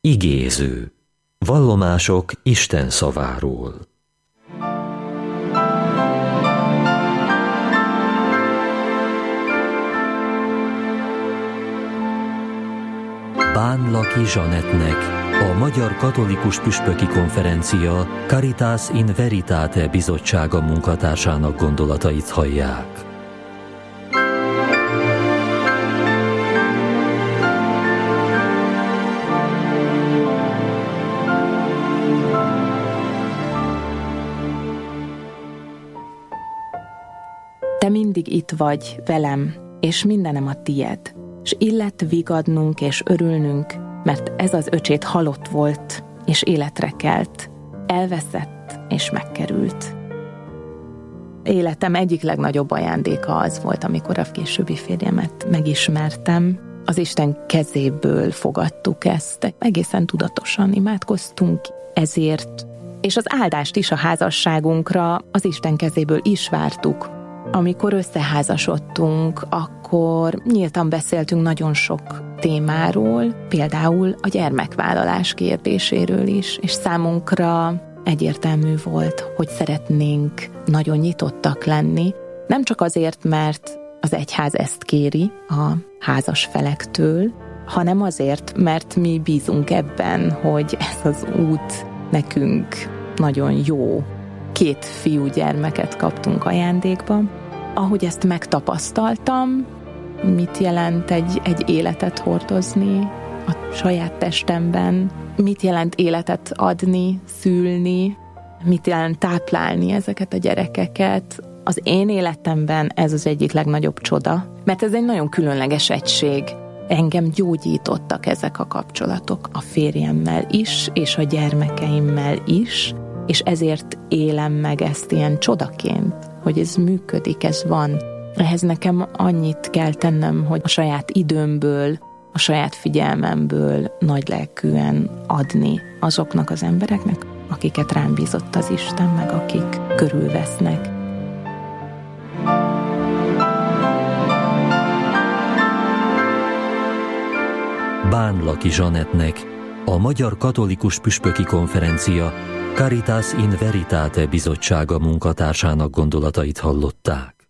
Igéző. Vallomások Isten szaváról. Bánlaki Zsanettnek, a Magyar Katolikus Püspöki Konferencia Caritas in Veritate bizottsága munkatársának gondolatait hallják. Te mindig itt vagy velem, és mindenem a tied, s illet vigadnunk és örülnünk, mert ez az öcsét halott volt, és életre kelt, elveszett és megkerült. Életem egyik legnagyobb ajándéka az volt, amikor a későbbi férjemet megismertem. Az Isten kezéből fogadtuk ezt, egészen tudatosan imádkoztunk ezért, és az áldást is a házasságunkra az Isten kezéből is vártuk. Amikor összeházasodtunk, akkor nyíltan beszéltünk nagyon sok témáról, például a gyermekvállalás kérdéséről is, és számunkra egyértelmű volt, hogy szeretnénk nagyon nyitottak lenni, nem csak azért, mert az egyház ezt kéri a házas felektől, hanem azért, mert mi bízunk ebben, hogy ez az út nekünk nagyon jó. 2 fiúgyermeket kaptunk ajándékba. Ahogy ezt megtapasztaltam, mit jelent egy életet hordozni a saját testemben, mit jelent életet adni, szülni, mit jelent táplálni ezeket a gyerekeket. Az én életemben ez az egyik legnagyobb csoda, mert ez egy nagyon különleges egység. Engem gyógyítottak ezek a kapcsolatok a férjemmel is, és a gyermekeimmel is, és ezért élem meg ezt ilyen csodaként, hogy ez működik, ez van. Ehhez nekem annyit kell tennem, hogy a saját időmből, a saját figyelmemből nagylelkűen adni azoknak az embereknek, akiket rám bízott az Isten, meg akik körülvesznek. Bánlaki Zsanettnek, a Magyar Katolikus Püspöki Konferencia Caritas in Veritate bizottsága munkatársának gondolatait hallották.